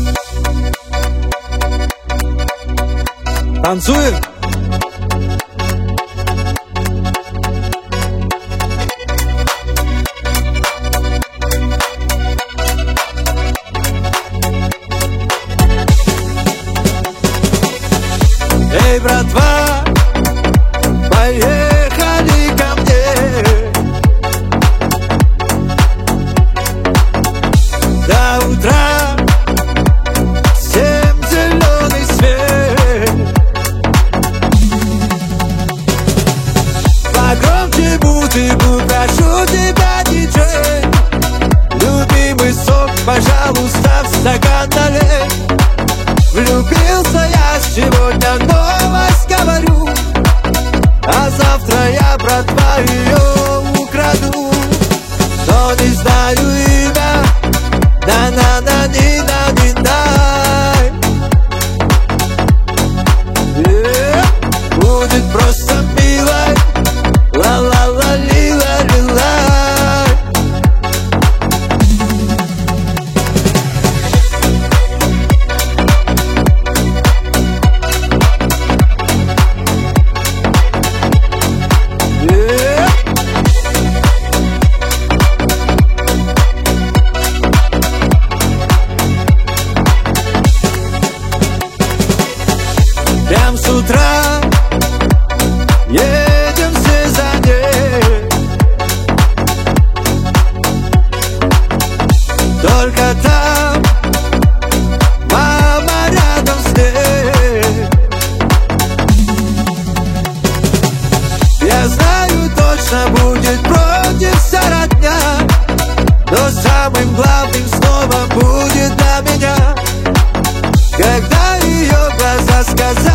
Танцуем? Эй, братва, поехали ко мне. До утра всем зеленый свет. Погромче музыку, прошу тебя, диджей. Любимый сок, пожалуйста, в стакан налей. Влюбился я сегодня, новость говорю, а завтра я, братва, ее украду. Но не знаю имя, на-на-на-ни-на-ни-най. Будет просто милой, ла-ла-ла-ли-ла-ли-лай. Прям с утра едем все за ней. Только там мама рядом с ней. Я знаю, точно будет против вся родня, но самым главным снова будет для меня, когда ее глаза сказали: